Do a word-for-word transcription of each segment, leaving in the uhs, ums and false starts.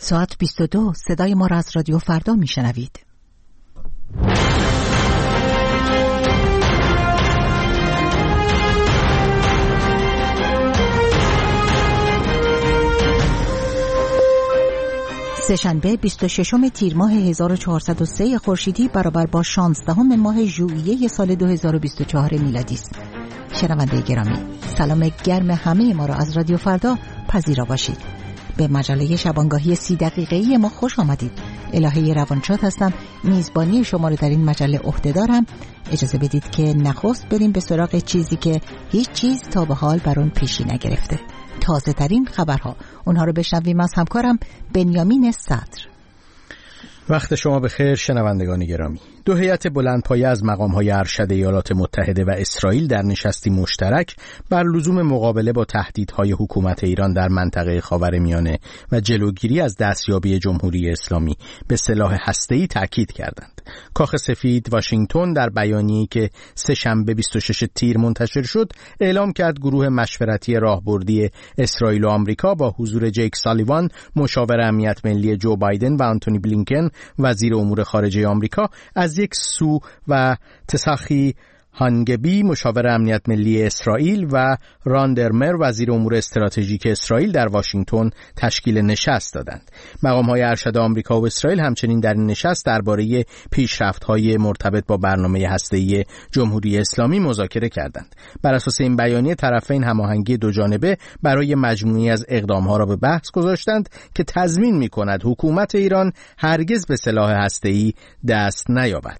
ساعت بیست و دو صدای ما را از رادیو فردا میشنوید. سه‌شنبه بیست و ششم تیر ماه هزار و چهارصد و سه خورشیدی برابر با شانزدهم ماه ژوئیه سال دو هزار و بیست و چهار میلادی است. شنونده گرامی، سلام گرم همه ما را از رادیو فردا پذیرا باشید. به مجله شبانگاهی سی دقیقه‌ای ما خوش آمدید. الهه روانشاد هستم، میزبانی شما رو در این مجله عهده دارم. اجازه بدید که نخست بریم به سراغ چیزی که هیچ چیز تا به حال بر اون پیشی نگرفته. تازه ترین خبرها، اونها رو بشنویم از همکارم بنیامین صدر. وقت شما بخیر شنوندگان گرامی. دو هیئت بلندپایه از مقام‌های ارشد ایالات متحده و اسرائیل در نشستی مشترک بر لزوم مقابله با تهدیدهای حکومت ایران در منطقه خاورمیانه و جلوگیری از دستیابی جمهوری اسلامی به سلاح هسته‌ای تاکید کردند. کاخ سفید واشنگتن در بیانیه‌ای که سه‌شنبه بیست و شش تیر منتشر شد اعلام کرد گروه مشورتی راهبردی اسرائیل و آمریکا با حضور جیک سالیوان مشاور امنیت ملی جو بایدن و آنتونی بلینکن وزیر امور خارجه آمریکا از یک سو و تساخی هانگبی مشاور امنیت ملی اسرائیل و راندرمر وزیر امور استراتژیک اسرائیل در واشنگتن تشکیل نشست دادند. مقام‌های ارشد آمریکا و اسرائیل همچنین در این نشست درباره پیشرفت‌های مرتبط با برنامه هسته‌ای جمهوری اسلامی مذاکره کردند. بر اساس این بیانیه طرفین هماهنگی دو جانبه برای مجموعه‌ای از اقدام‌ها را به بحث گذاشتند که تضمین می‌کند حکومت ایران هرگز به سلاح هسته‌ای دست نیابد.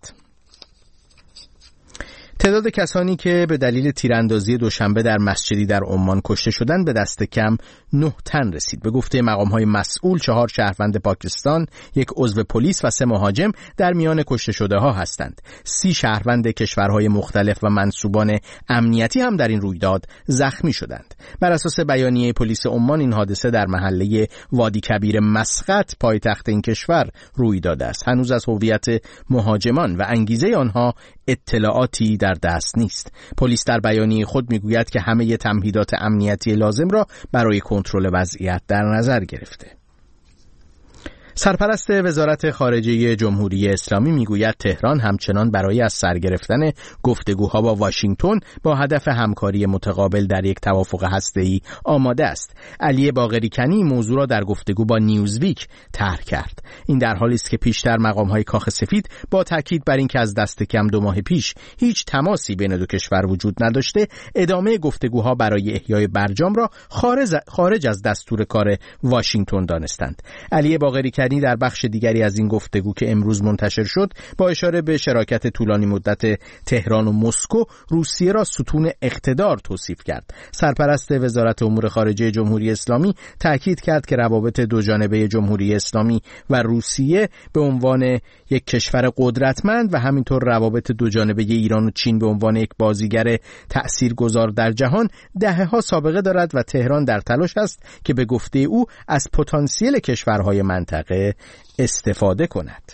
تعداد کسانی که به دلیل تیراندازی دوشنبه در مسجدی در عمان کشته شدند به دست کم نه تن رسید. به گفته مقام‌های مسئول چهار شهروند پاکستان، یک عضو پلیس و سه مهاجم در میان کشته شده‌ها هستند. سی شهروند کشورهای مختلف و منسوبان امنیتی هم در این رویداد زخمی شدند. بر اساس بیانیه پلیس عمان این حادثه در محله وادی کبیر مسقط پایتخت این کشور روی داده است. هنوز از هویت مهاجمان و انگیزه آنها اطلاعاتی در دست نیست. پلیس در بیانیه خود میگوید که همه تمهیدات امنیتی لازم را برای کنترل وضعیت در نظر گرفته. سرپرست وزارت خارجه جمهوری اسلامی میگوید تهران همچنان برای از سر گرفتن گفتگوها با واشنگتن با هدف همکاری متقابل در یک توافق هسته‌ای آماده است. علی باقری کنی موضوع را در گفتگو با نیوزویک طرح کرد. این در حالی است که پیشتر مقام‌های کاخ سفید با تاکید بر اینکه از دست کم دو ماه پیش هیچ تماسی بین دو کشور وجود نداشته، ادامه گفتگوها برای احیای برجام را خارج خارج از دستور کار واشنگتن دانستند. علی باقری در بخش دیگری از این گفتگو که امروز منتشر شد با اشاره به شراکت طولانی مدت تهران و مسکو روسیه را ستون اقتدار توصیف کرد. سرپرست وزارت امور خارجه جمهوری اسلامی تاکید کرد که روابط دو جانبه جمهوری اسلامی و روسیه به عنوان یک کشور قدرتمند و همینطور روابط دو جانبه ایران و چین به عنوان یک بازیگر تأثیرگذار در جهان دهه‌ها سابقه دارد و تهران در تلاش است که به گفته او از پتانسیل کشورهای منطقه استفاده کند.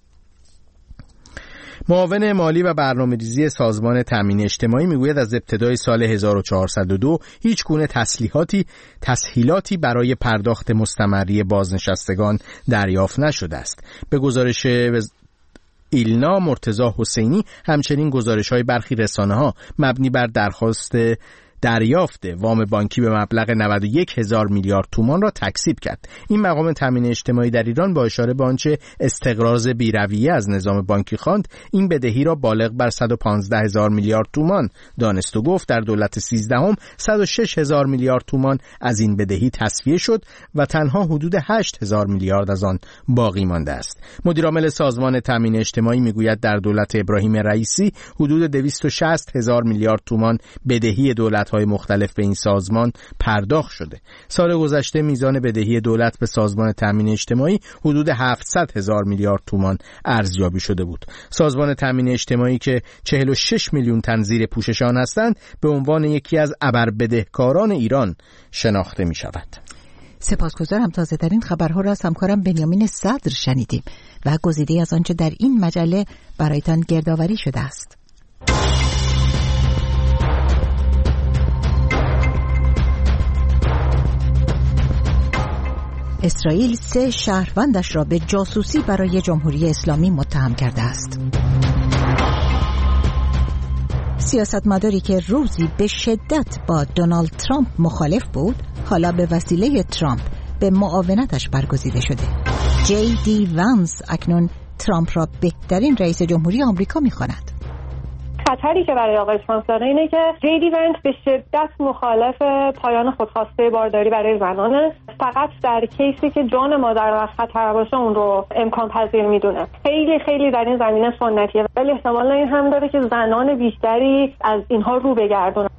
معاون مالی و برنامه‌ریزی سازمان تامین اجتماعی میگوید از ابتدای سال هزار و چهارصد و دو هیچ گونه تسهیلاتی تسهیلاتی برای پرداخت مستمری بازنشستگان دریافت نشده است. به گزارش وز... ایلنا مرتضی حسینی همچنین گزارش‌های برخی رسانه‌ها مبنی بر درخواست دریافت وام بانکی به مبلغ نود و یک هزار میلیارد تومان را تکذیب کرد. این مقام تامین اجتماعی در ایران با اشاره به آنچه استقراض بی‌رویه از نظام بانکی خواند، این بدهی را بالغ بر صد و پانزده هزار میلیارد تومان دانست و گفت در دولت سیزدهم صد و شش هزار میلیارد تومان از این بدهی تصفیه شد و تنها حدود هشت هزار میلیارد از آن باقی مانده است. مدیرعامل سازمان تامین اجتماعی میگوید در دولت ابراهیم رئیسی حدود دویست و شصت هزار میلیارد تومان بدهی دولت های مختلف به این سازمان پرداخت شده. سال گذشته میزان بدهی دولت به سازمان تامین اجتماعی حدود هفتصد هزار میلیارد تومان ارزیابی شده بود. سازمان تامین اجتماعی که چهل و شش میلیون تن زیر پوشش آن هستند به عنوان یکی از ابربدهکاران ایران شناخته می شود. سپاسگزارم. تازه ترین خبرها را از همکارم بنیامین صدر شنیدیم و گزیده از آنچه در این مجله برایتان گردآوری شده است. اسرائیل سه شهروندش را به جاسوسی برای جمهوری اسلامی متهم کرده است. سیاستمداری که روزی به شدت با دونالد ترامپ مخالف بود، حالا به وسیله ترامپ به معاونتش برگزیده شده. جی دی وانس اکنون ترامپ را بهترین رئیس جمهوری آمریکا می‌خواند. خطری که برای آقای ترامپ داره اینه که جی دی وانس به شدت مخالف پایان خودخواسته بارداری برای زنانه. فقط در کیسی که جان مادر در خطر باشه اون رو امکان پذیر میدونه. خیلی خیلی در این زمینه سنتیه، ولی احتمال این هم داره که زنان بیشتری از اینها رو بگردونن.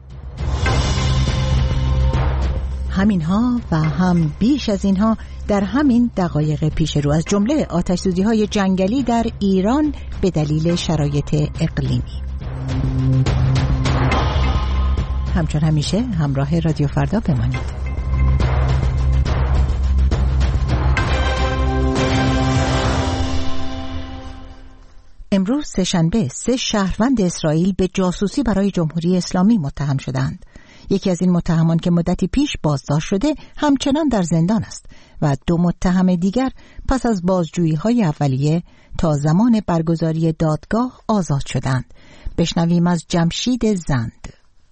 همینها و هم بیش از اینها در همین دقایق پیش رو، از جمله آتش‌سوزی‌های جنگلی در ایران به دلیل شرایط اقلیمی. همچون همیشه همراه رادیو فردا بمانید. امروز سه‌شنبه سه شهروند اسرائیل به جاسوسی برای جمهوری اسلامی متهم شدند. یکی از این متهمان که مدتی پیش بازداشت شده همچنان در زندان است و دو متهم دیگر پس از بازجویی‌های اولیه تا زمان برگزاری دادگاه آزاد شدند. بشنویم از جمشید زند.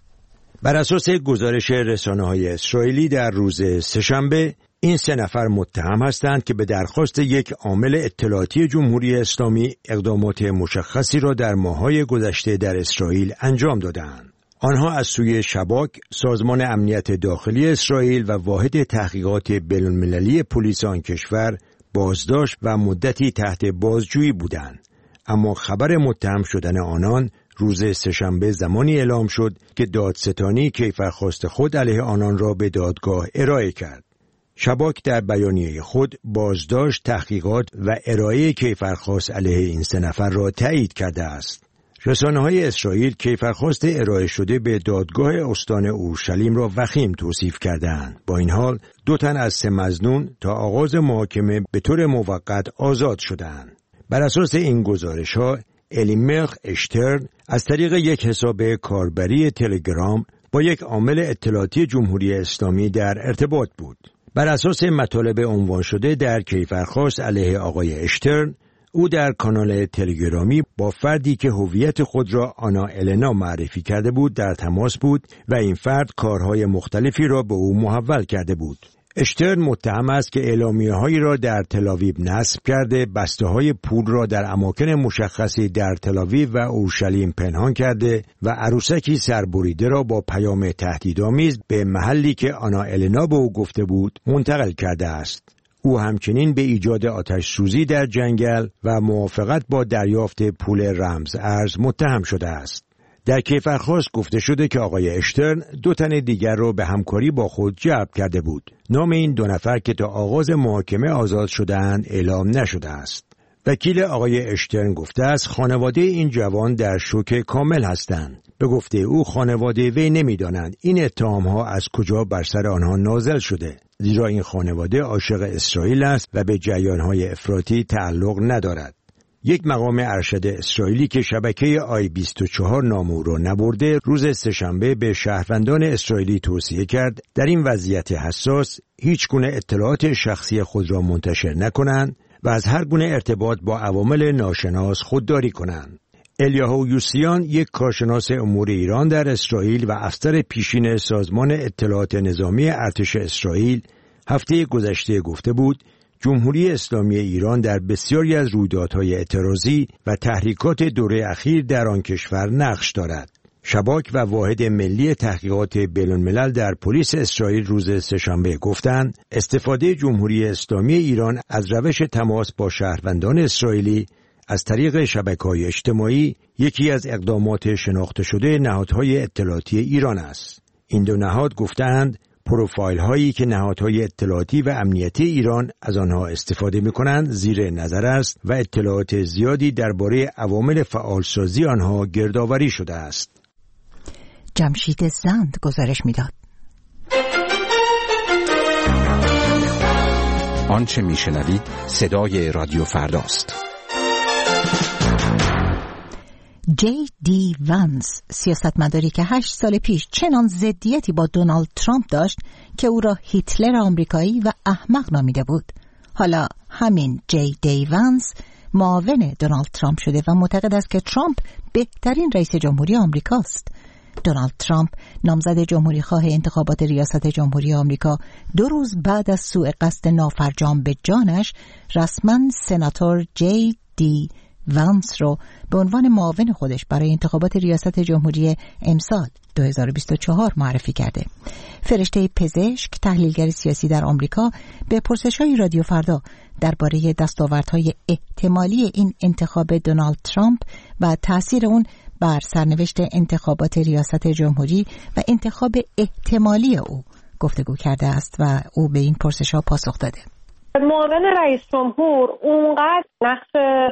بر اساس گزارش رسانه‌های اسرائیلی در روز سه‌شنبه، این سه نفر متهم هستند که به درخواست یک عامل اطلاعاتی جمهوری اسلامی اقدامات مشخصی را در ماه‌های گذشته در اسرائیل انجام دادند. آنها از سوی شباک، سازمان امنیت داخلی اسرائیل و واحد تحقیقات بین‌المللی پلیس آن کشور بازداشت و مدتی تحت بازجویی بودند. اما خبر متهم شدن آنان روز سه‌شنبه زمانی اعلام شد که دادستانی کیفرخواست خود علیه آنان را به دادگاه ارائه کرد. شباک در بیانیه خود بازداشت، تحقیقات و ارائه کیفرخواست علیه این سه نفر را تایید کرده است. رسانه‌های اسرائیل کیفرخواست ارائه شده به دادگاه استان اورشلیم را وخیم توصیف کرده‌اند. با این حال دو تن از سه مظنون تا آغاز محاکمه به طور موقت آزاد شدند. بر اساس این گزارش‌ها، الیملخ اشترن از طریق یک حساب کاربری تلگرام با یک عامل اطلاعاتی جمهوری اسلامی در ارتباط بود. بر اساس مطالب عنوان شده در کیفرخواست علیه آقای اشترن، او در کانال تلگرامی با فردی که هویت خود را آنا النا معرفی کرده بود در تماس بود و این فرد کارهای مختلفی را به او محول کرده بود. اشترن متهم است که اعلامیه‌هایی را در تل‌آویو نصب کرده، بسته‌های پول را در اماکن مشخصی در تل‌آویو و اورشلیم پنهان کرده و عروسکی سربریده را با پیام تهدیدآمیز به محلی که آنا النا به او گفته بود منتقل کرده است. او همچنین به ایجاد آتش سوزی در جنگل و موافقت با دریافت پول رمز ارز متهم شده است. در کیفرخواست گفته شده که آقای اشترن دو تن دیگر را به همکاری با خود جلب کرده بود. نام این دو نفر که تا آغاز محاکمه آزاد شده‌اند اعلام نشده است. وکیل آقای اشترن گفته است خانواده این جوان در شوک کامل هستند. به گفته او خانواده وی نمی‌دانند این اتهام‌ها از کجا بر سر آنها نازل شده، زیرا این خانواده عاشق اسرائیل است و به جریان‌های افراطی تعلق ندارد. یک مقام ارشد اسرائیلی که شبکه آی بیست و چهار نام او را نبرده، روز سه‌شنبه به شهروندان اسرائیلی توصیه کرد در این وضعیت حساس هیچ گونه اطلاعات شخصی خود را منتشر نکنند و از هر گونه ارتباط با عوامل ناشناس خودداری کنند. الیاهو یوسیان، یک کارشناس امور ایران در اسرائیل و افسر پیشین سازمان اطلاعات نظامی ارتش اسرائیل، هفته گذشته گفته بود جمهوری اسلامی ایران در بسیاری از رویدادهای اعتراضی و تحریکات دوره اخیر در آن کشور نقش دارد. شباک و واحد ملی تحقیقات بین‌الملل در پلیس اسرائیل روز سه‌شنبه گفتند استفاده جمهوری اسلامی ایران از روش تماس با شهروندان اسرائیلی از طریق شبکه‌های اجتماعی یکی از اقدامات شناخته شده نهادهای اطلاعاتی ایران است. این دو نهاد گفتند پروفایل هایی که نهادهای اطلاعاتی و امنیتی ایران از آنها استفاده می‌کنند زیر نظر است و اطلاعات زیادی درباره عوامل فعالسازی آنها گردآوری شده است. جمشید زند گزارش می‌داد. آنچه می‌شنوید صدای رادیو فرداست. جی دی وانس، سیاستمداری که هشت سال پیش چنان ضدیتی با دونالد ترامپ داشت که او را هیتلر آمریکایی و احمق نامیده بود. حالا همین جی دی ونس معاون دونالد ترامپ شده و معتقد است که ترامپ بهترین رئیس جمهوری آمریکاست. دونالد ترامپ نامزد جمهوری خواه انتخابات ریاست جمهوری آمریکا دو روز بعد از سوء قصد نافرجام به جانش رسما سناتور جی دی ونس رو به عنوان معاون خودش برای انتخابات ریاست جمهوری امسال دو هزار و بیست و چهار معرفی کرده. فرشته پزشک، تحلیلگر سیاسی در آمریکا، به پرسش‌های رادیو فردا درباره دستاوردهای احتمالی این انتخاب دونالد ترامپ و تأثیر اون بر سرنوشت انتخابات ریاست جمهوری و انتخاب احتمالی او گفتگو کرده است و او به این پرسش‌ها پاسخ داده. معاون رئیس جمهور اونقدر نقش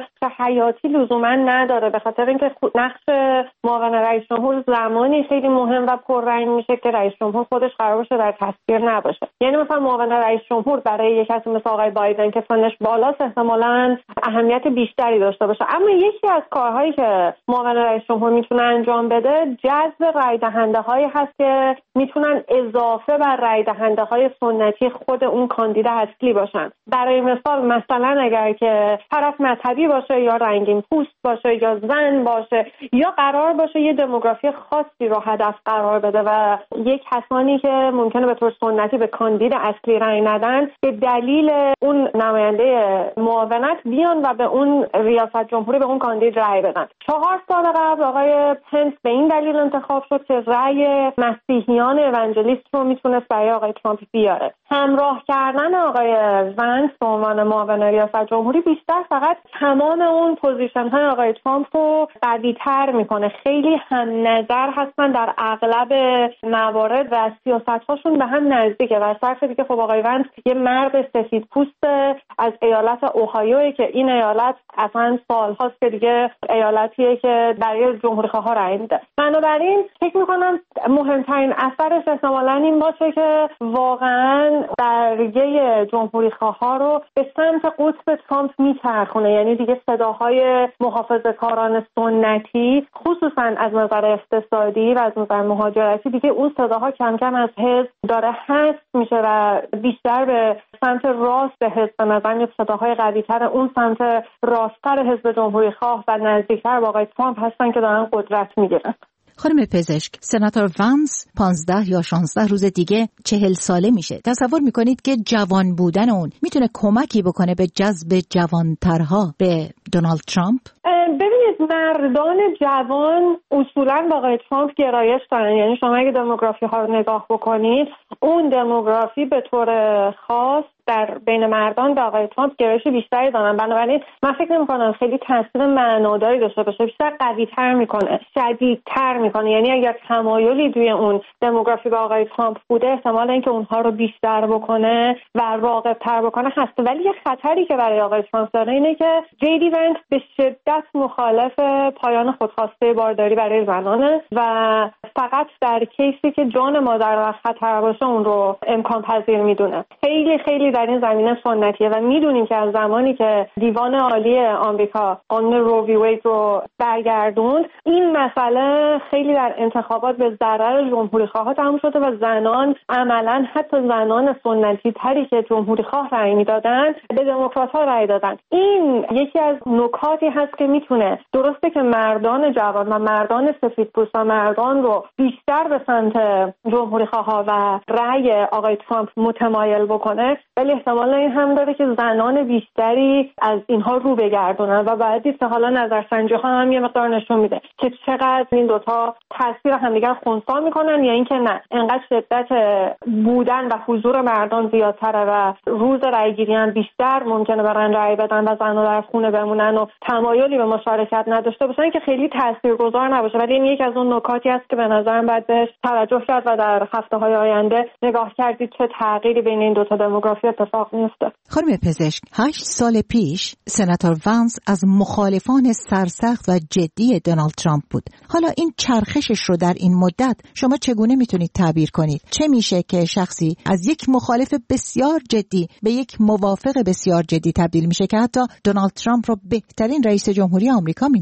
حیاتی لزوما نداره، به خاطر اینکه نقش معاون رئیس جمهور زمانی خیلی مهم و پررنگ میشه که رئیس جمهور خودش قرار باشه در تصویر نباشه. یعنی مثلا معاون رئیس جمهور برای یک کسی مثل آقای بایدن که سنش بالاست احتمالاً اهمیت بیشتری داشته باشه، اما یکی از کارهایی که معاون رئیس جمهور میتونه انجام بده جذب رای دهنده هایی هست که میتونن اضافه بر رای دهنده های سنتی خود اون کاندید اصلی باشن. برای مثال مثلا اگر که طرف مذهبی باشه یا رنگین پوست باشه یا زن باشه یا قرار باشه یه دموگرافی خاصی رو هدف قرار بده و یک کسانی که ممکنه به طور سنتی به کاندید اصلی رای ندن به دلیل اون نماینده معاونت بیان و به اون ریاست جمهوری به اون کاندید رای بدن. چهار سال قبل آقای پنس به این دلیل انتخاب شد که رای مسیحیان اونجلیست رو میتونست برای آقای ترامپ بیاره. همراه کردن آقای ونس به عنوان معاون ریاست جمهوری بیشتر فقط تمام اون پوزیشن های آقای ترامپ رو قوی تر میکنه. خیلی هم نظر هستن در اغلب موارد و سیاست هاشون به هم نزدیکه و از طرف دیگه خب آقای ونس یه مرد سفید پوست از ایالت اوهایوئه که این ایالت اصلا سالهاست که دیگه ایالتیه که برای جمهوری خواها رای میده. بنابراین فکر میکنم مهمترین اثرش احتمالاً این باشه که واقعاً درگه جمهوری خواها رو به سمت قطب ترامپ میچرخونه. یعنی دیگه صداهای محافظه‌کاران سنتی خصوصاً از نظر اقتصادی و از نظر مهاجرتی دیگه اون صداها کم کم از حزب داره حذف میشه و بیشتر به سمت راست حزب به نظر میاد صداهای قوی‌تر اون سمت راست‌تر حزب جمهوری خواه و نزدیکتر با آقای ترامپ هستن که دارن قدرت میگیرن. خانم پزشک، سناتور ونس پانزده یا شانزده روز دیگه چهل ساله میشه. تصور میکنید که جوان بودن اون میتونه کمکی بکنه به جذب جوانترها به دونالد ترامپ؟ ببینید مردان جوان اصولاً با آقای ترامپ گرایش دارن. یعنی شما اگه دموگرافی ها رو نگاه بکنید اون دموگرافی به طور خاص در بین مردان به آقای ترامپ گرایش بیشتری دارن. بنابراین من فکر نمی‌کنم خیلی تاثیر معناداری داشته باشه، بیشتر قوی‌تر میکنه، شدیدتر میکنه. یعنی اگر تمایلی توی اون دموگرافی به آقای ترامپ بوده احتمال اینکه اونها رو بیشتر بکنه و راغب‌تر بکنه هست. ولی یه خطری که برای آقای ترامپ داره اینه که جی دی ونس به شدت مخالف پایان خودخواسته بارداری برای زنانه و فقط در کیسی که جان مادر در خطر باشه اون رو امکان پذیر میدونه. خیلی خیلی در این زمینه سنتیه و میدونیم که از زمانی که دیوان عالی آمریکا قانون رو وی وید رو برگردوند این مسئله خیلی در انتخابات به ضرر جمهوری خواه تموم شده و زنان عملاً حتی زنان سنتی تری که جمهوری خواه رأی میدادن به دموکرات ها رأی دادن. این یکی از نکاتی هست که میتونه درسته که مردان جوان و مردان سفیدپوست و مردان رو بیشتر به سمت جمهوری خواه و رأی آقای ترامپ متمایل بکنه، ولی احتمال این هم داره که زنان بیشتری از اینها رو بگردونن و بعد دید که حالا نظرسنجی ها هم یه مقدار نشون میده که چقدر این دوتا تاثیر همدیگر خنثی میکنن یا اینکه نه انقدر شدت بودن و حضور مردان زیادتره و روز رأیگیری هم بیشتر ممکنه برن رأی بدن و زنها در خونه بمونن و تمایلی به مشارکت نداشته باشن که خیلی تاثیرگذار نباشه. ولی این یکی از اون نکاتی است که به نظرم باید بهش توجه کرد و در هفته‌های آینده نگاه کردید چه تغییری بین این دوتا دموگرافی اتفاق میفته. خانم پزشک، هشت سال پیش سناتور ونس از مخالفان سرسخت و جدی دونالد ترامپ بود. حالا این چرخشش رو در این مدت شما چگونه میتونید تعبیر کنید؟ چه میشه که شخصی از یک مخالف بسیار جدی به یک موافق بسیار جدی تبدیل میشه که حتی دونالد ترامپ رو بهترین رئیس جمهوری آمریکا مینامه؟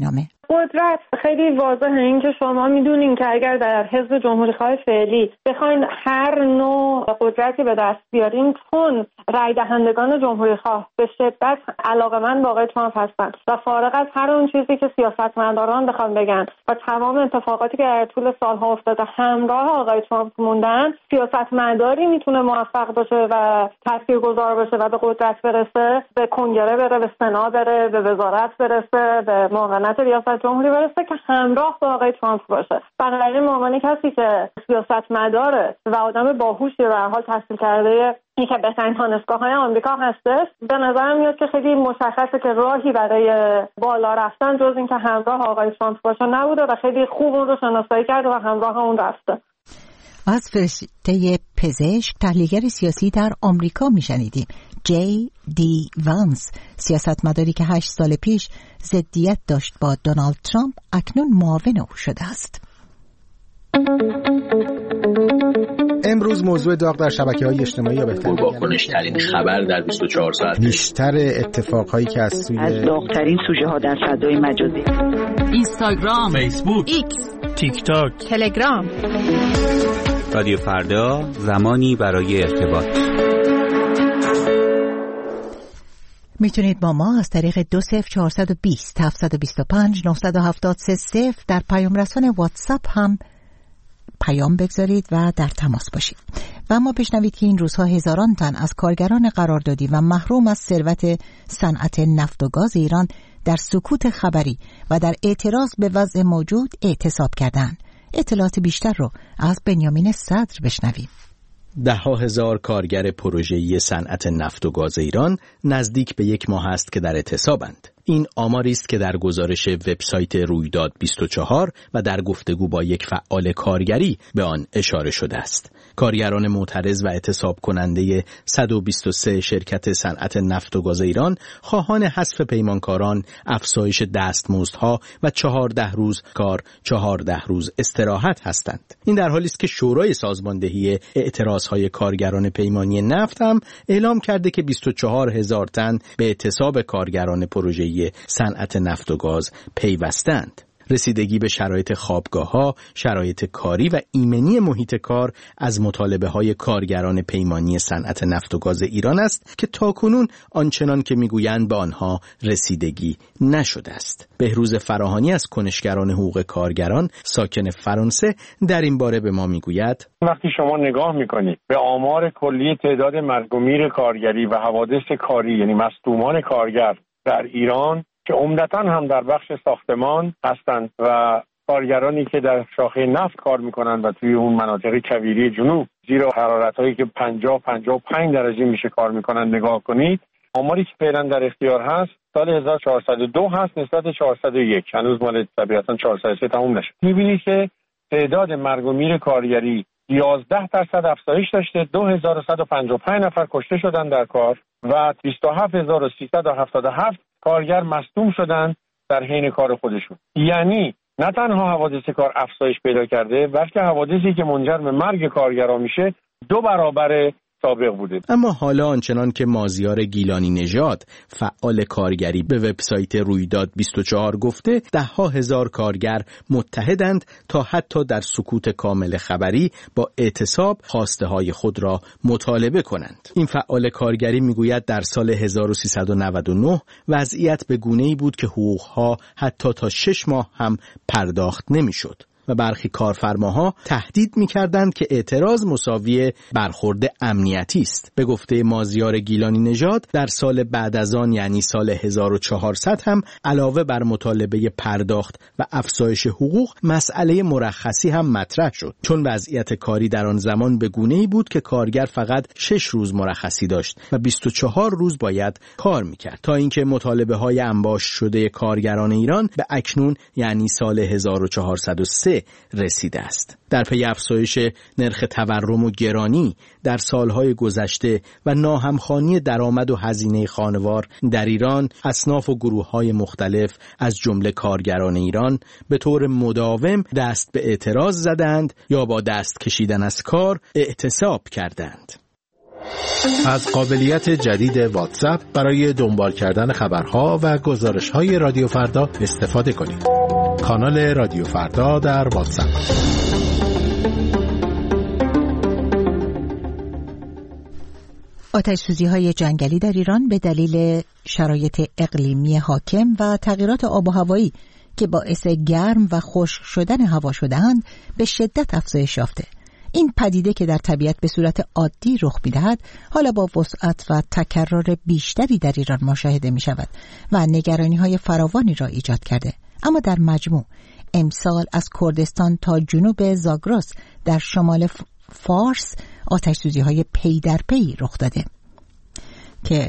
قدرت خیلی واضحه این که شما میدونین که اگر در حزب جمهوری‌خواه فعلی بخواین هر نوع قدرتی به دست بیارین، چون رای دهندگان جمهوری‌خواه به شدت علاقه‌مند با آقای ترامپ هستن و فارغ از هر اون چیزی که سیاستمداران بخوان بگن و تمام اتفاقاتی که در طول سالها افتاده همراه آقای ترامپ موندن، سیاستمداری میتونه موفق باشه و تاثیرگذار باشه و به قدرت برسه، به کنگره بره، به سنا بره، به وزارت برسه، به معاونت ریاست جمهوری برسه که همراه با آقای ترامپ باشه. بنابراین عنوان کسی که سیاستمداره و آدم باهوشی و در حال تحصیل کرده این که بهترین دانشگاه‌های آمریکا هستش، به نظرم میاد که خیلی مشخصه که راهی برای بالا رفتن جز این که همراه آقای ترامپ باشه نبوده و خیلی خوب اون رو شناسایی کرده و همراه اون رفته. از فرشته پزشک تحلیلگر سیاسی در آمریکا میشنیدیم. جی دی وانس، سیاستمداری که هشت سال پیش ضدیت داشت با دونالد ترامپ، اکنون معاون او شده است. امروز موضوع داغ در شبکه‌های اجتماعی یا بهتر واکنش‌ترین خبر در بیست و چهار ساعت، بیشتر اتفاقهایی که از سوی از داغ‌ترین سوژه ها در فضای مجازی، اینستاگرام، فیسبوک، ایکس، تیک تاک، تلگرام. رادیو فردا، زمانی برای ارتباط. میتونید با ما از طریق دو صفر چهارصد و بیست هفتصد و بیست و پنج نهصد و هفتاد و سه صفر در پیام رسان واتساپ هم پیام بگذارید و در تماس باشید. و اما بشنوید که این روزها هزاران تن از کارگران قراردادی و محروم از ثروت صنعت نفت و گاز ایران در سکوت خبری و در اعتراض به وضع موجود اعتصاب کردند. اطلاعات بیشتر رو از بنیامین صدر بشنویم. ده ها هزار کارگر پروژه‌ای صنعت نفت و گاز ایران نزدیک به یک ماه است که در اعتصابند. این آماری است که در گزارش وبسایت رویداد بیست و چهار و در گفتگو با یک فعال کارگری به آن اشاره شده است. کارگران معترض و اعتصاب کننده صد و بیست و سه شرکت صنعت نفت و گاز ایران خواهان حذف پیمانکاران، افزایش دستمزدها و چهارده روز کار، چهارده روز استراحت هستند. این در حالی است که شورای سازماندهی اعتراضهای کارگران پیمانی نفت هم اعلام کرده که بیست و چهار هزار تن به اعتصاب کارگران پروژه‌ای صنعت نفت و گاز پیوستند. رسیدگی به شرایط خوابگاه‌ها، شرایط کاری و ایمنی محیط کار از مطالبه‌های کارگران پیمانی صنعت نفت و گاز ایران است که تاکنون آنچنان که می‌گویند به آنها رسیدگی نشده است. بهروز فراهانی از کنشگران حقوق کارگران ساکن فرانسه در این باره به ما می‌گوید: وقتی شما نگاه می‌کنید به آمار کلی تعداد مرگ و میر کارگری و حوادث کاری، یعنی مصدومان کارگر در ایران که عمدتاً هم در بخش ساختمان هستند و کارگرانی که در شاخه نفت کار میکنند و توی اون مناطق کویری جنوب زیر حرارت‌هایی که پنجاه پنجاه و پنج درجه میشه کار میکنند، نگاه کنید آماری که فعلا در اختیار هست سال هزار و چهارصد و دو هست نسبت چهارصد و یک، هنوز مال طبیعتاً چهارصد و سه تموم نشد. میبینید که تعداد مرگ و میر کارگری یازده درصد افزایش داشته، دو هزار و صد و پنجاه و پنج نفر کشته شدن در کار و بیست و هفت هزار و سیصد و هفتاد و هفت کارگر مصدوم شدن در حین کار خودشون. یعنی نه تنها حوادث کار افزایش پیدا کرده، بلکه حوادثی که منجر به مرگ کارگران میشه دو برابر سابق بوده. اما حالا آنچنان که مازیار گیلانی نژاد فعال کارگری به وبسایت رویداد بیست و چهار گفته، ده ها هزار کارگر متحدند تا حتی در سکوت کامل خبری با اعتصاب خواسته های خود را مطالبه کنند. این فعال کارگری میگوید در سال هزار و سیصد و نود و نه وضعیت به گونه‌ای بود که حقوقها حتی تا شش ماه هم پرداخت نمیشد و برخی کارفرماها تهدید می‌کردند که اعتراض مساوی برخورد امنیتی است. به گفته مازیار گیلانی نژاد در سال بعد از آن یعنی سال هزار و چهارصد هم علاوه بر مطالبه پرداخت و افزایش حقوق مسئله مرخصی هم مطرح شد، چون وضعیت کاری در آن زمان به گونه‌ای بود که کارگر فقط شش روز مرخصی داشت و بیست و چهار روز باید کار می‌کرد، تا اینکه مطالبه‌های انباشت شده کارگران ایران به اکنون یعنی سال هزار و چهارصد و سه رسیده است. در پی افزایش نرخ تورم و گرانی در سالهای گذشته و ناهمخوانی درآمد و هزینه خانوار در ایران، اصناف و گروه‌های مختلف از جمله کارگران ایران به طور مداوم دست به اعتراض زدند یا با دست کشیدن از کار اعتصاب کردند. از قابلیت جدید واتساپ برای دنبال کردن خبرها و گزارش‌های رادیو فردا استفاده کنید. کانال رادیو فردا در واتساپ. آتش‌سوزی‌های جنگلی در ایران به دلیل شرایط اقلیمی حاکم و تغییرات آب و هوایی که باعث گرم و خشک شدن هوا شده‌اند به شدت افزایش یافته. این پدیده که در طبیعت به صورت عادی رخ می‌دهد، حالا با وسعت و تکرار بیشتری در ایران مشاهده می‌شود و نگرانی‌های فراوانی را ایجاد کرده. اما در مجموع امسال از کردستان تا جنوب زاگرس در شمال فارس آتش‌سوزی‌های پی در پی رخ داده که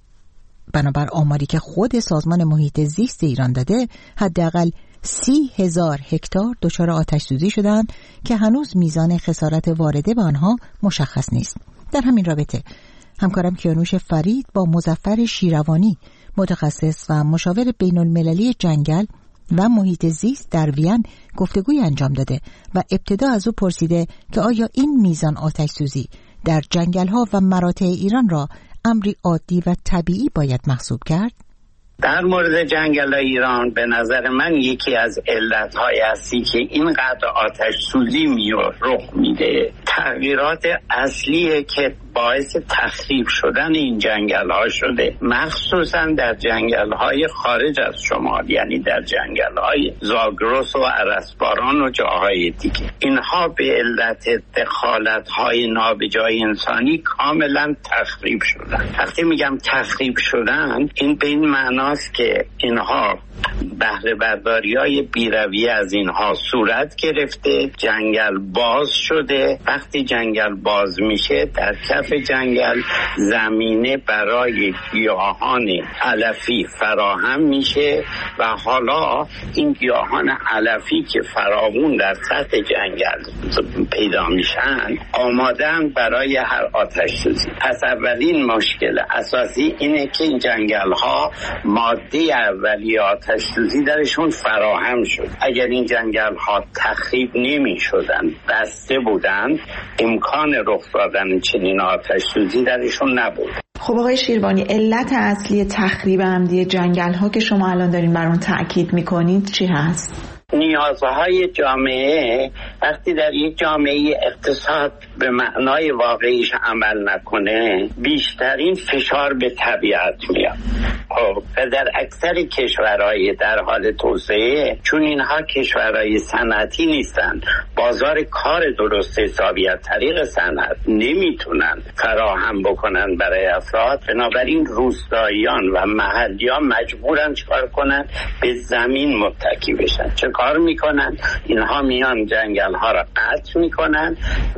بنابر آماری که خود سازمان محیط زیست ایران داده، حداقل سی هزار هکتار دچار آتش‌سوزی شدند که هنوز میزان خسارت وارده به آنها مشخص نیست. در همین رابطه همکارم کیانوش فرید با مظفر شیروانی، متخصص و مشاور بین المللی جنگل و محیط زیست در وین، گفتگوی انجام داده و ابتدا از او پرسیده که آیا این میزان آتش‌سوزی در جنگل‌ها و مراتع ایران را امری عادی و طبیعی باید محسوب کرد؟ در مورد جنگل ایران به نظر من یکی از علت‌های هستی که اینقدر آتش سوزی می رخ میده تغییرات اصلیه که باعث تخریب شدن این جنگل ها شده، مخصوصا در جنگل های خارج از شمال، یعنی در جنگل های زاگرس و ارسباران و جاهای دیگه. اینها به علت دخالت های نابجای انسانی کاملا تخریب شدن. وقتی میگم تخریب شدن، این به این معناست که اینها بهره برداری های بیرویه از اینها صورت گرفته، جنگل باز شده. وقتی جنگل باز میشه، در کف جنگل زمینه برای گیاهان علفی فراهم میشه و حالا این گیاهان علفی که فراوون در سطح جنگل پیدا میشن آمادن برای هر آتش سوزی. پس اولین مشکل اساسی اینه که این جنگل ها ماده اولیه آتش سوزی درشون فراهم شد. اگر این جنگل ها تخریب نمی شدن، بسته بودن، امکان رخ دادن چنین آتش سوزی درشون نبود. خب آقای شیروانی، علت اصلی تخریب عمدی جنگل ها که شما الان دارین بر اون تأکید میکنید چی هست؟ نیازهای جامعه وقتی در یک جامعه اقتصاد به معنای واقعیش عمل نکنه، بیشترین فشار به طبیعت میاد. خب و در اکثر کشورهای در حال توسعه، چون اینها کشورهای صنعتی نیستن، بازار کار درست حسابی از طریق صنعت نمیتونن فراهم بکنن برای افراد، بنابراین روستاییان و محلیان مجبورن چکار کنن؟ به زمین متکی بشن. چه کار میکنن؟ اینها میان جنگل ها را قطع میکنن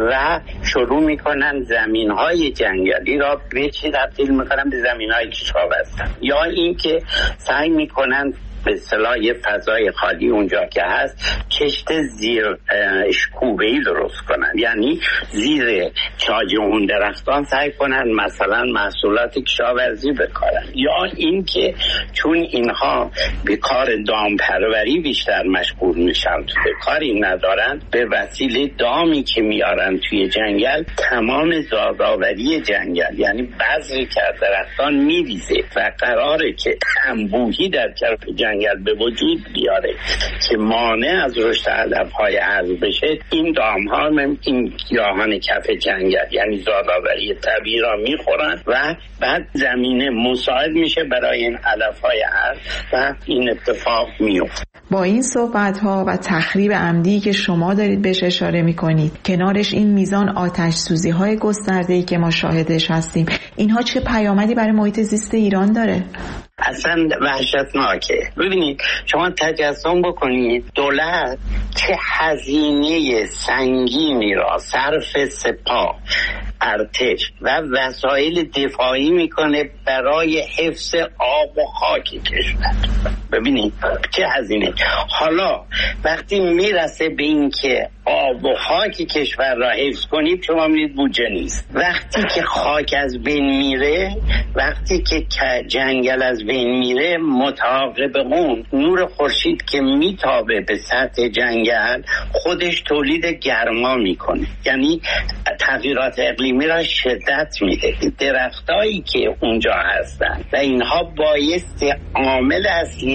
و شروع میکنن زمین های جنگلی را به چی تبدیل میکنن؟ به زمین های کشاورزی. یا اینکه سعی میکنن به اصطلاح یه فضای خالی اونجا که هست کشت زیر اشکوبه‌ای درست کنن، یعنی زیر چاج اون درختان سعی کنن مثلا محصولات کشاورزی بکارن. یا اینکه چون اینها به کار دامپروری بیشتر مشغول میشن، به کاری ندارن، به وسیله دامی که میارن توی جنگل تمام زادآوری جنگل، یعنی بذری که از درختان میریزه و قراره که انبوهی در کف جنگل به وجود بیاره که مانع از رشد علف‌های عرض بشه، این دام‌ها این گیاهان کف جنگل یعنی زادآوری طبیعی را میخورن و بعد زمینه مساعد میشه برای این علف‌های عرض و این اتفاق میفته. با این صحبت‌ها و تخریب عمدی که شما دارید بهش اشاره می‌کنید، کنارش این میزان آتش سوزی‌های گسترده‌ای که ما شاهدش هستیم، اینها چه پیامدی برای محیط زیست ایران داره؟ اصلا وحشتناکه. ببینید شما تجسم بکنید دولت چه هزینه سنگینی را صرف سپاه، ارتش و وسایل دفاعی میکنه برای حفظ آب و خاک کشور. ببینید چه هزینه. حالا وقتی میرسه به این که آب و خاک کشور را حفظ کنید، شما میرید بودجه نیست. وقتی که خاک از بین میره، وقتی که جنگل از بین میره، متعاقب اون نور خورشید که میتابه به سطح جنگل خودش تولید گرما میکنه، یعنی تغییرات اقلیمی را شدت میده. درختایی که اونجا هستن و اینها بایستی عامل اصلی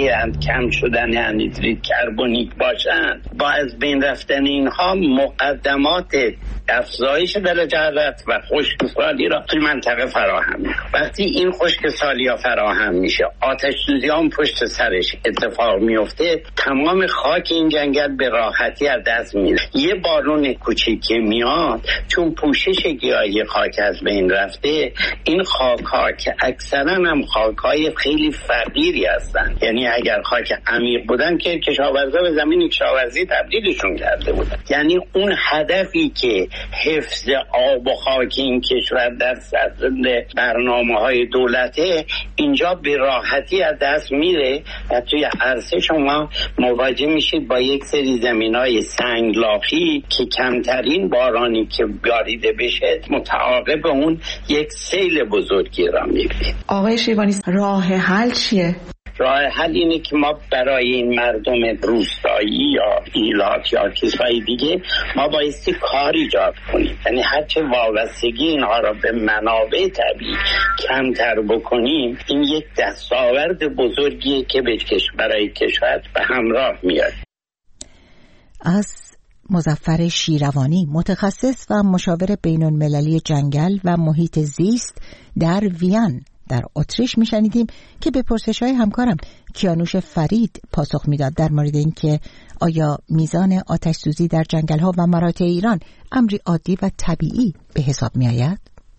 اند کم شدن انیدرید کربونیک باشند، با از بین رفتن اینها مقدمات افزایش درجه حرارت و خشکسالی را توی منطقه فراهم می‌کنه. وقتی این خشکسالی ها فراهم میشه، آتش سوزی ها پشت سرش اتفاق میفته، تمام خاک این جنگل به راحتی از دست میره. یه بارون کوچیکی میاد، چون پوشش گیاهی خاک از بین رفته، این خاک ها که اکثرا هم خاک های خیلی فقیری هستن، یعنی اگر خاک عمیق بودن که کشاورزا به زمین کشاورزی تبدیلشون کرده بودن. یعنی اون هدفی که حفظ آب و خاک این کشور در صدر برنامه‌های دولته، اینجا به راحتی از دست میره و توی عرصه شما مواجه میشید با یک سری زمینای سنگلاخی که کمترین بارانی که باریده بشه متعاقب اون یک سیل بزرگی را میبینید. آقای شیبانی، راه حل چیه؟ راه حل اینه که ما برای این مردم روستایی یا ایلات یا کسای دیگه ما بایستی کار ایجاد کنیم، یعنی هرچه وابستگی اینها را به منابع طبیعی کمتر بکنیم، این یک دستاورد بزرگیه که به برای کشور به همراه میاد. از مظفر شیروانی، متخصص و مشاور بین المللی جنگل و محیط زیست در وین در اتریش میشنیدیم که به پرسش‌های همکارم کیانوش فرید پاسخ میداد در مورد اینکه آیا میزان آتش سوزی در جنگل‌ها و مراتع ایران امری عادی و طبیعی به حساب میآید.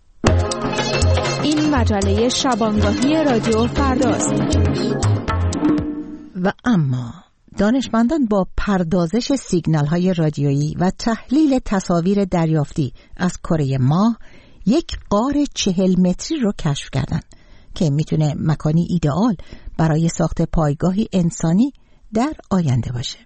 این مجله شبانگاهی رادیو فرداست. و اما دانشمندان با پردازش سیگنال‌های رادیویی و تحلیل تصاویر دریافتی از کره ماه یک غار چهل متری رو کشف کردن که میتونه مکانی ایدئال برای ساخت پایگاهی انسانی در آینده باشه.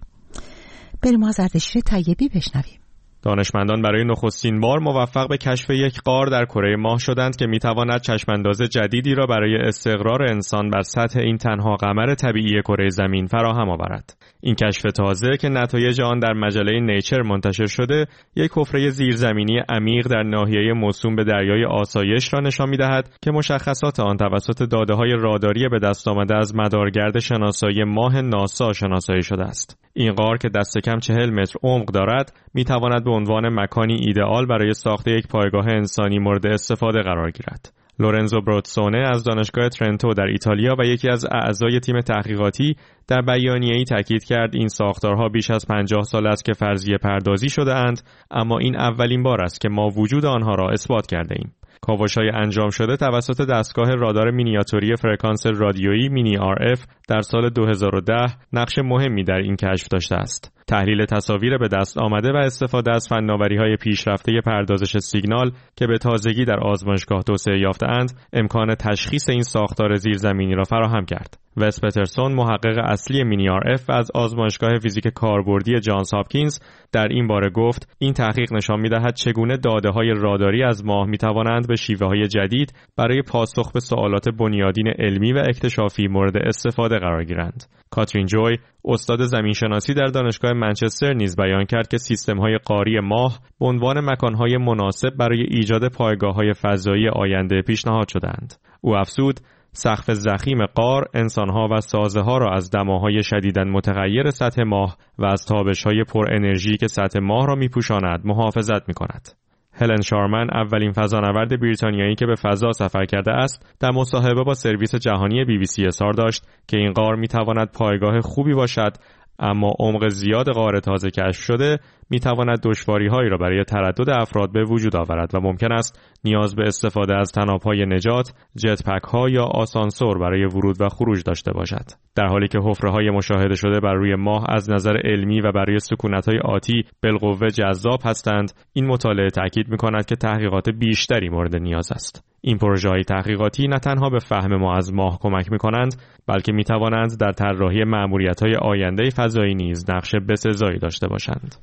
بریم از اردشیر طیبی بشنویم. دانشمندان برای نخستین بار موفق به کشف یک غار در کره ماه شدند که میتواند چشمانداز جدیدی را برای استقرار انسان بر سطح این تنها قمر طبیعی کره زمین فراهم آورد. این کشف تازه که نتایج آن در مجله نیچر منتشر شده، یک حفره زیرزمینی عمیق در ناحیه موسوم به دریای آسایش را نشان می‌دهد که مشخصات آن توسط داده‌های راداری به دست آمده از مدارگرد شناسایی ماه ناسا شناسایی شده است. این غار که دست کم چهل متر عمق دارد، می‌تواند به عنوان مکانی ایدئال برای ساخت یک پایگاه انسانی مورد استفاده قرار گیرد. لورنزو بروتسونه از دانشگاه ترنتو در ایتالیا و یکی از اعضای تیم تحقیقاتی در بیانیه‌ای تاکید کرد این ساختارها بیش از پنجاه سال است که فرضیه پردازی شده اند، اما این اولین بار است که ما وجود آنها را اثبات کرده ایم. کاوش‌های انجام شده توسط دستگاه رادار مینیاتوری فرکانس رادیویی مینی آر اف در سال دو هزار و ده نقش مهمی در این کشف داشته است. تحلیل تصاویر به دست آمده و استفاده از فناوری‌های پیشرفته پردازش سیگنال که به تازگی در آزمایشگاه توسعه یافته‌اند، امکان تشخیص این ساختار زیرزمینی را فراهم کرد. وس پترسون، محقق اصلی مینی آر اف از آزمایشگاه فیزیک کاربردی جانز هاپکینز، در این باره گفت این تحقیق نشان می‌دهد چگونه داده‌های راداری از ماه می‌توانند به شیوه‌های جدید برای پاسخ به سوالات بنیادین علمی و اکتشافی مورد استفاده قرار گیرند. کاترین جوی، استاد زمینشناسی در دانشگاه منچستر، نیز بیان کرد که سیستم‌های قاری ماه به عنوان مکان‌های مناسب برای ایجاد پایگاه‌های فضایی آینده پیشنهاد شدند. او افزود سقف ضخیم غار انسان‌ها و سازه‌ها را از دماهای شدیداً متغیر سطح ماه و از تابش‌های پر انرژی که سطح ماه را می‌پوشاند محافظت می‌کند. هلن شارمن، اولین فضانورد بریتانیایی که به فضا سفر کرده است، در مصاحبه با سرویس جهانی بی بی سی اظهار داشت که این غار می‌تواند پایگاه خوبی باشد، اما عمق زیاد غار تازه کشف شده می‌تواند دشواری‌هایی را برای تردد افراد به وجود آورد و ممکن است نیاز به استفاده از طناب‌های نجات، جت پک‌ها یا آسانسور برای ورود و خروج داشته باشد. در حالی که حفره‌های مشاهده شده بر روی ماه از نظر علمی و برای سکونت‌های آتی بالقوه جذاب هستند، این مطالعه تاکید می‌کند که تحقیقات بیشتری مورد نیاز است. این پروژه‌های تحقیقاتی نه تنها به فهم ما از ماه کمک می‌کنند، بلکه می‌توانند در طراحی مأموریت‌های آینده فضایی نیز نقش بسزایی داشته باشند.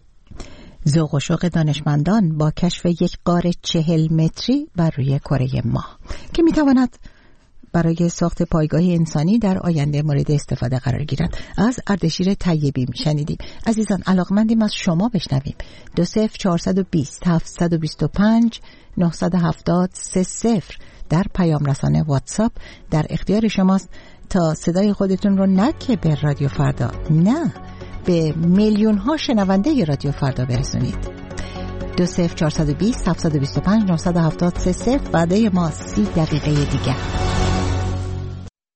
ذوق و شوق دانشمندان با کشف یک غار چهل متری بر روی کره ماه که می‌تواند برای ساخت پایگاه انسانی در آینده مورد استفاده قرار گیرد. از اردشیر طیبی میشنیدیم. عزیزان، علاقمندیم از شما بشنویم. دو صفر چهارصد و بیست هفتصد و بیست و پنج نهصد و هفتاد سه صفر در پیام رسانه واتساپ در اختیار شماست. تا صدای خودتون رو نه که به رادیو فردا، نه به میلیون ها شنونده رادیو فردا برسونید. دو صفر چهارصد و بیست هفتصد و بیست و پنج نهصد و هفتاد سه صفر. بعد ما سی دقیقه دیگه